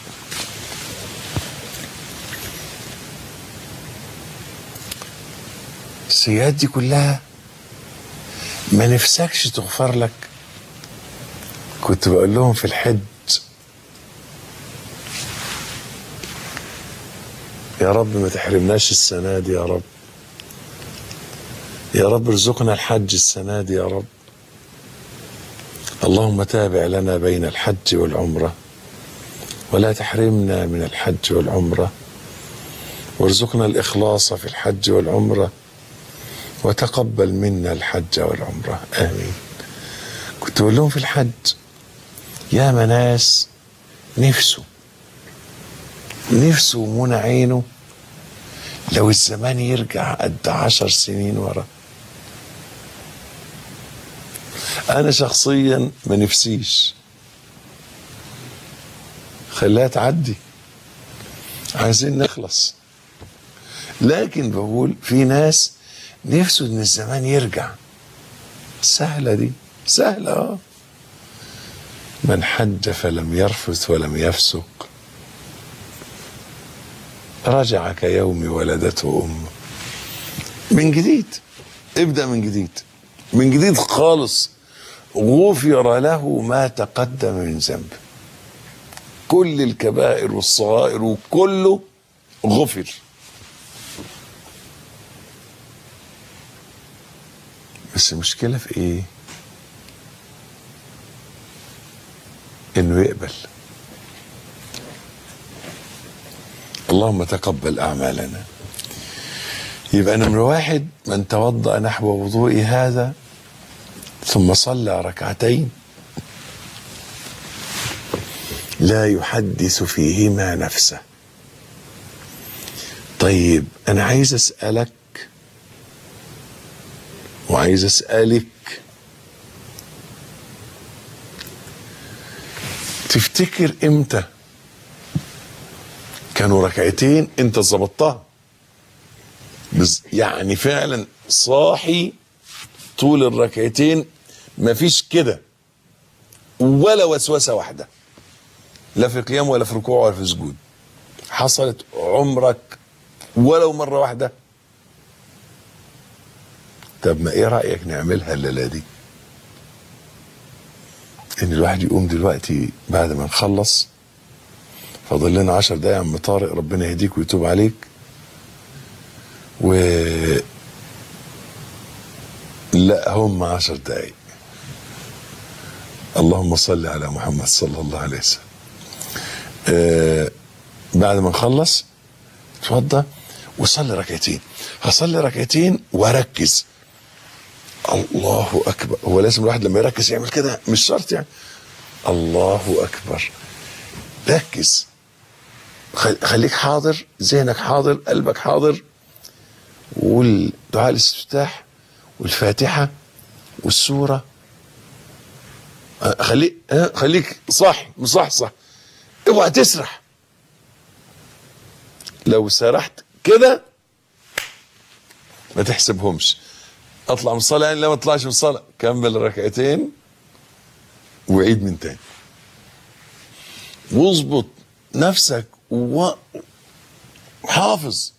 السيئات دي كلها ما نفسكش تغفر لك؟ كنت بقول لهم في الحج يا رب ما تحرمناش السنة دي يا رب، يا رب ارزقنا الحج السنة دي يا رب، اللهم تابع لنا بين الحج والعمرة ولا تحرمنا من الحج والعمرة، وارزقنا الإخلاص في الحج والعمرة وتقبل منا الحج والعمرة آمين. كنت بقول لهم في الحج يا ناس نفسه ومنى عينه لو الزمان يرجع قد 10 سنين ورا. أنا شخصيا ما نفسيش، خليها تعدي، عايزين نخلص. لكن بقول في ناس نفسه إن الزمان يرجع. سهلة دي، سهلة من حج فلم يرفث ولم يفسق رجع كيوم ولدته أمه. من جديد، ابدأ من جديد، من جديد خالص. غفر له ما تقدم من ذنبه، كل الكبائر والصغائر وكله غفر. بس المشكلة في ايه؟ انه يقبل. اللهم تقبل اعمالنا. يبقى نمرة واحد: من توضأ نحو وضوئي هذا ثم صلى ركعتين لا يحدث فيهما نفسه. طيب انا عايز اسألك وعايز اسألك، تفتكر امتى كانوا ركعتين انت ظبطتها؟ يعني فعلا صاحي طول الركعتين مفيش كده ولا وسوسة واحدة، لا في قيام ولا في ركوع ولا في سجود، حصلت عمرك ولو مرة واحدة؟ طب ما ايه رأيك نعملها الليلة دي؟ ان الواحد يقوم دلوقتي بعد ما نخلص، فاضل لنا 10 دقايق يا عم طارق، ربنا يهديك ويتوب عليك، لا هم 10 دقايق. اللهم صل على محمد صلى الله عليه وسلم. بعد ما نخلص اتوضى وصلي ركعتين. هصلي ركعتين واركز. الله اكبر. هو لازم الواحد لما يركز يعمل كده؟ مش شرط يعني. الله اكبر. ركز، خليك حاضر، ذهنك حاضر، قلبك حاضر، والدعاء الاستفتاح والفاتحة والسورة. خليك صح مصحصح، اوعى تسرح. لو سرحت كده ما تحسبهمش. اطلع من الصلاة يعني، لا ما اطلعش من الصلاة، كمل ركعتين وعيد من تاني، واظبط نفسك وحافظ.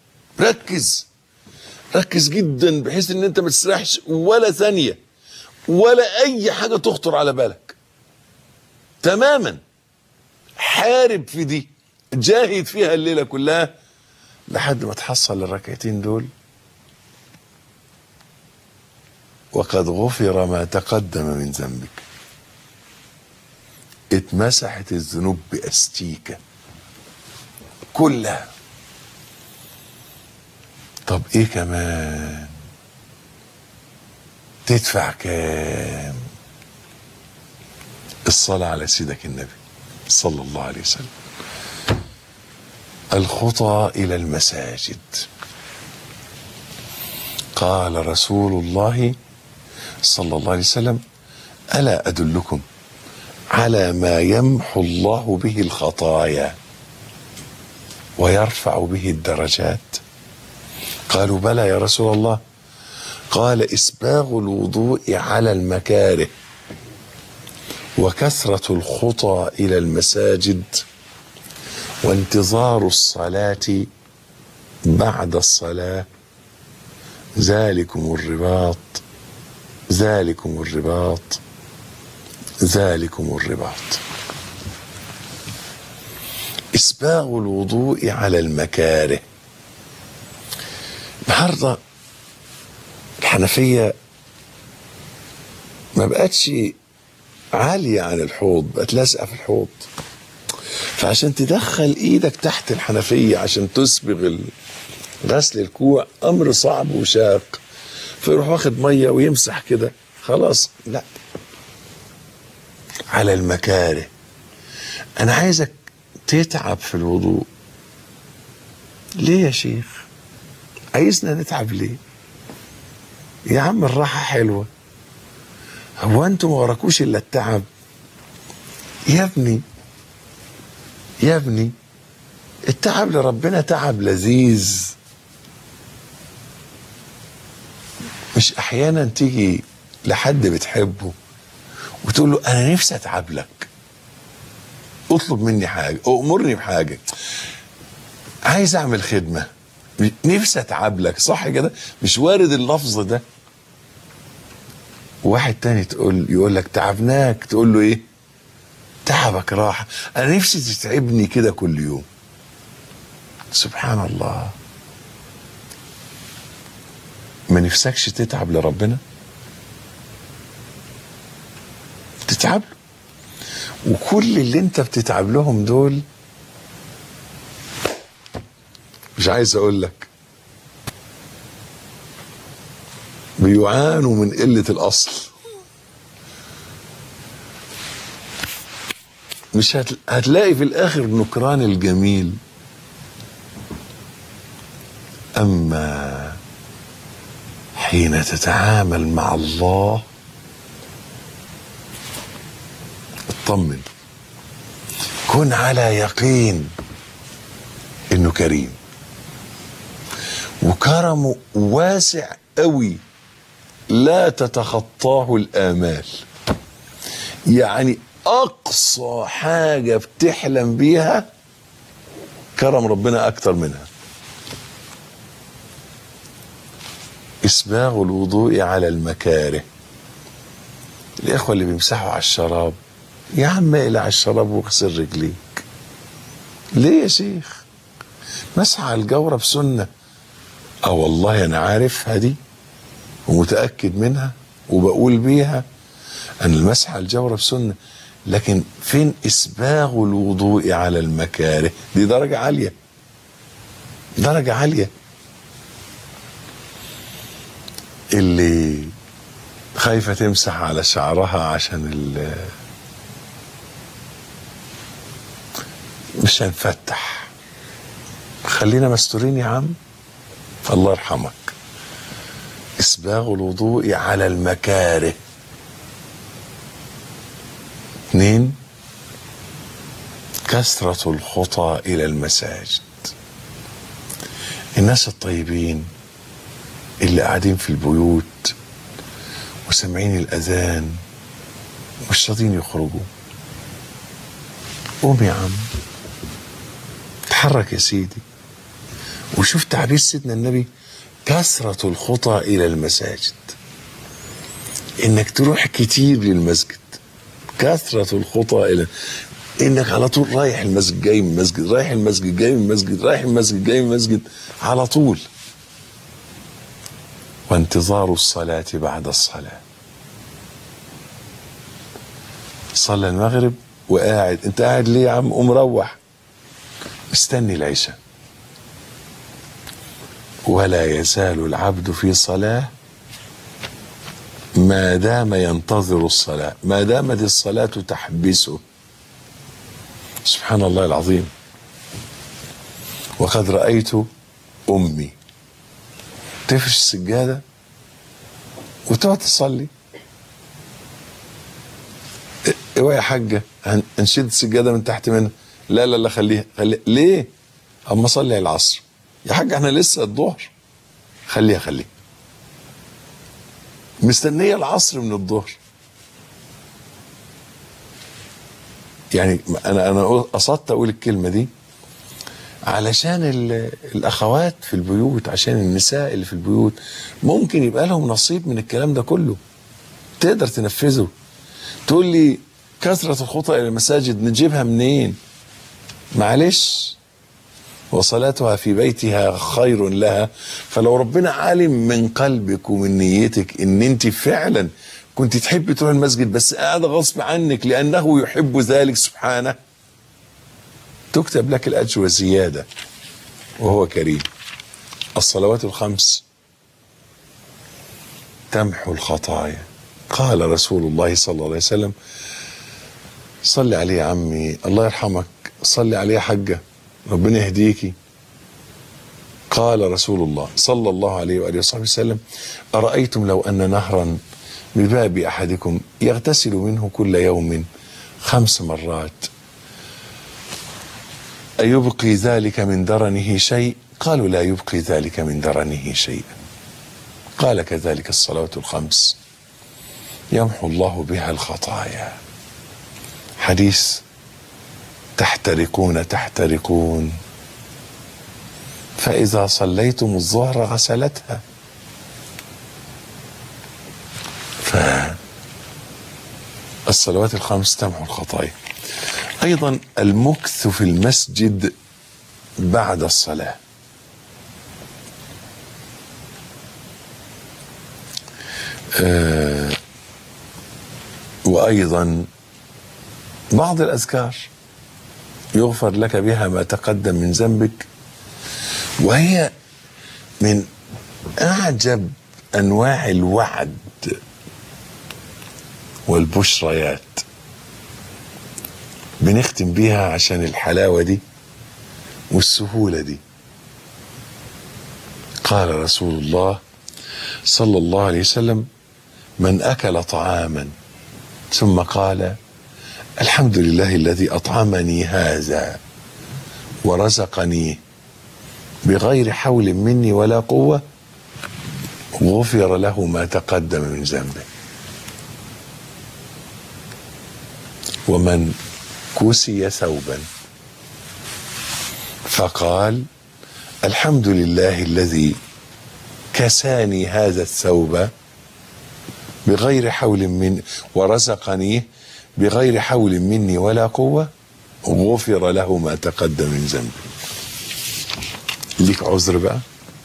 ركز جدا بحيث ان انت ما تسرحش ولا ثانية ولا اي حاجة تخطر على بالك تماما. حارب في دي، جاهد فيها الليلة كلها لحد ما تحصل الركعتين دول. وقد غفر ما تقدم من ذنبك. اتمسحت الذنوب بأستيكة كلها. طب ايه كمان؟ تدفع كام؟ الصلاة على سيدك النبي صلى الله عليه وسلم. الخطى إلى المساجد. قال رسول الله صلى الله عليه وسلم: ألا أدلكم على ما يمحو الله به الخطايا ويرفع به الدرجات؟ قالوا: بلى يا رسول الله. قال: إسباغ الوضوء على المكاره وكثرة الخطى إلى المساجد وانتظار الصلاة بعد الصلاة، ذلكم الرباط ذلكم الرباط ذلكم الرباط. إسباغ الوضوء على المكاره. النهارده الحنفية ما بقتش عالية عن الحوض، بقت لازقة في الحوض، فعشان تدخل ايدك تحت الحنفية عشان تسبغ غسل الكوع امر صعب وشاق، فيروح واخد مية ويمسح كده خلاص. لا، على المكاره. انا عايزك تتعب في الوضوء. ليه يا شيخ عايزنا نتعب ليه؟ يا عم الراحة حلوة، هو انتوا ما وراكوش الا التعب؟ يا ابني التعب لربنا تعب لذيذ. مش احيانا تيجي لحد بتحبه وتقول له انا نفسي اتعب لك، اطلب مني حاجه، امرني بحاجه، عايز اعمل خدمه، نفسي اتعب لك، صح كده؟ مش وارد اللفظ ده. واحد تاني يقول لك تعبناك، تقول له ايه؟ تعبك راحه، انا نفسي تتعبني كده كل يوم. سبحان الله. ما نفسكش تتعب لربنا؟ تتعب له. وكل اللي انت بتتعب لهم دول، مش عايز اقول لك، بيعانوا من قلة الاصل. مش هتلاقي في الاخر نكران الجميل. اما حين تتعامل مع الله اطمن، كن على يقين انه كريم، وكرمه واسع قوي لا تتخطاه الآمال. يعني اقصى حاجة بتحلم بيها كرم ربنا اكتر منها. اسباغ الوضوء على المكاره. الاخوة اللي بيمسحوا على الشراب، يا عم اقلع الشراب واغسل رجليك. ليه يا شيخ؟ مسح على الجورب سنة. والله انا عارفها دي ومتأكد منها وبقول بيها ان المسح على الجورب سنة، لكن فين اسباغ الوضوء على المكاره؟ دي درجة عالية، درجة عالية. اللي خايفة تمسح على شعرها عشان مش هنفتح، خلينا مستورين يا عم، الله يرحمك. اسباغ الوضوء على المكاره. 2 كثرة الخطى إلى المساجد. الناس الطيبين اللي قاعدين في البيوت وسامعين الأذان مش راضيين يخرجوا. قوم يا عم، اتحرك يا سيدي. وشوف تعبير سيدنا النبي، كثرة الخطى إلى المساجد، إنك تروح كتير للمسجد. كثرة الخطى إلى إنك على طول رايح المسجد جاي من المسجد، رايح المسجد جاي من المسجد، رايح المسجد جاي من المسجد، على طول. وانتظار الصلاة بعد الصلاة. صلى المغرب وقاعد، انت قاعد ليه يا عم؟ قوم روح، استني العشاء. ولا يزال العبد في صلاة ما دام ينتظر الصلاة، ما دامت الصلاة تحبسه. سبحان الله العظيم. وقد رأيت أمي تفرش السجادة وتقعد تصلي. اوعي يا حاجة هنشد السجادة من تحت منها. لا لا لا، خليها. ليه؟ اما صلي العصر يا حاجة، احنا لسه الظهر. خليها مستنية العصر من الظهر. يعني انا قصدت اقول الكلمة دي علشان الاخوات في البيوت، عشان النساء اللي في البيوت ممكن يبقى لهم نصيب من الكلام ده كله، تقدر تنفذه. تقول لي كثرة الخطى الى المساجد نجيبها منين؟ معلش، وصلاتها في بيتها خير لها. فلو ربنا علم من قلبك ومن نيتك ان انت فعلا كنت تحب تروح المسجد بس قاعده غصب عنك لانه يحب ذلك سبحانه، تكتب لك الاجر وزياده وهو كريم. الصلوات الخمس تمحو الخطايا. قال رسول الله صلى الله عليه وسلم: صلي عليه يا عمي، الله يرحمك، صلي عليه يا حجه، ربنا يهديكي. قال رسول الله صلى الله عليه وآله وصحبه وسلم: أرأيتم لو أن نهرا بباب أحدكم يغتسل منه كل يوم 5 مرات أيبقي ذلك من درنه شيء؟ قالوا: لا يبقي ذلك من درنه شيئا. قال: كذلك الصلوات الخمس يمحو الله بها الخطايا. حديث تحترقون فإذا صليتم الظهر غسلتها. فالصلوات الخمس تمحو الخطايا. أيضا المكث في المسجد بعد الصلاة. وأيضا بعض الأذكار يغفر لك بها ما تقدم من ذنبك، وهي من أعجب أنواع الوعد والبشريات. بنختم بيها عشان الحلاوة دي والسهولة دي. قال رسول الله صلى الله عليه وسلم: من أكل طعاما ثم قال: الحمد لله الذي أطعمني هذا ورزقني بغير حول مني ولا قوة، غفر له ما تقدم من ذنبه. ومن كسي ثوبا فقال: الحمد لله الذي كساني هذا الثوب بغير حول مني ورزقني بغير حول مني ولا قوة، غفر له ما تقدم من ذنبه. ليك عذر بقى؟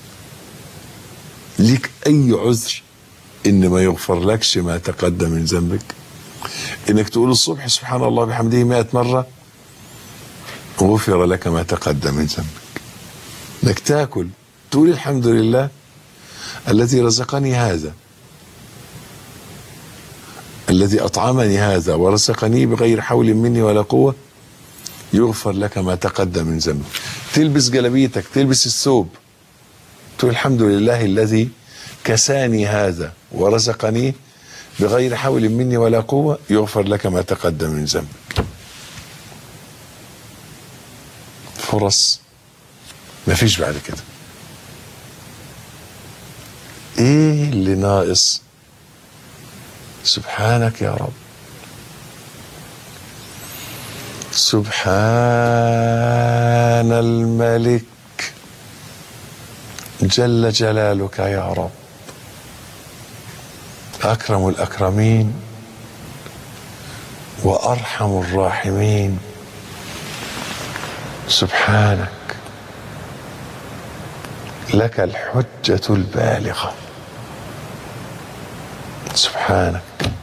ليك أي عذر إن ما يغفر لكش ما تقدم من ذنبك؟ إنك تقول الصبح سبحان الله بحمده 100 مرة، غفر لك ما تقدم من ذنبك. إنك تاكل تقول الحمد لله الذي رزقني هذا، الذي أطعمني هذا ورزقني بغير حول مني ولا قوة، يغفر لك ما تقدم من ذنبك. تلبس جلبيتك، تلبس الثوب، تقول الحمد لله الذي كساني هذا ورزقني بغير حول مني ولا قوة، يغفر لك ما تقدم من ذنبك. فرص ما فيش بعد كده. ايه اللي ناقص؟ سبحانك يا رب، سبحان الملك جل جلالك يا رب، أكرم الأكرمين وأرحم الراحمين. سبحانك لك الحجة البالغة. سبحانك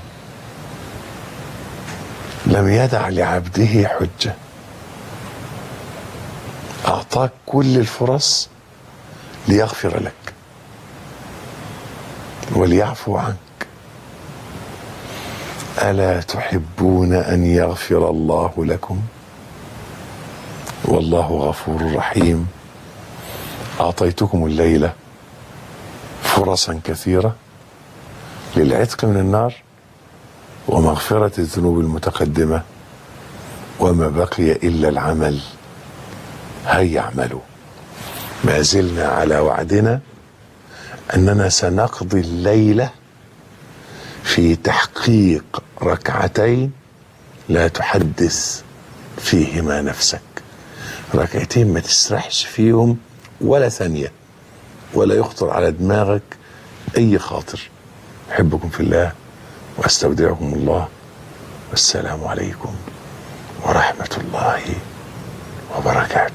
لم يدع لعبده حجة، أعطاك كل الفرص ليغفر لك وليعفو عنك. ألا تحبون أن يغفر الله لكم؟ والله غفور رحيم. أعطيتكم الليلة فرصا كثيرة للعتق من النار ومغفرة الذنوب المتقدمة، وما بقي إلا العمل. هيا اعملوا. ما زلنا على وعدنا أننا سنقضي الليلة في تحقيق ركعتين لا تحدث فيهما نفسك، ركعتين ما تسرحش فيهم ولا ثانية، ولا يخطر على دماغك أي خاطر. أحبكم في الله وأستودعكم الله، والسلام عليكم ورحمة الله وبركاته.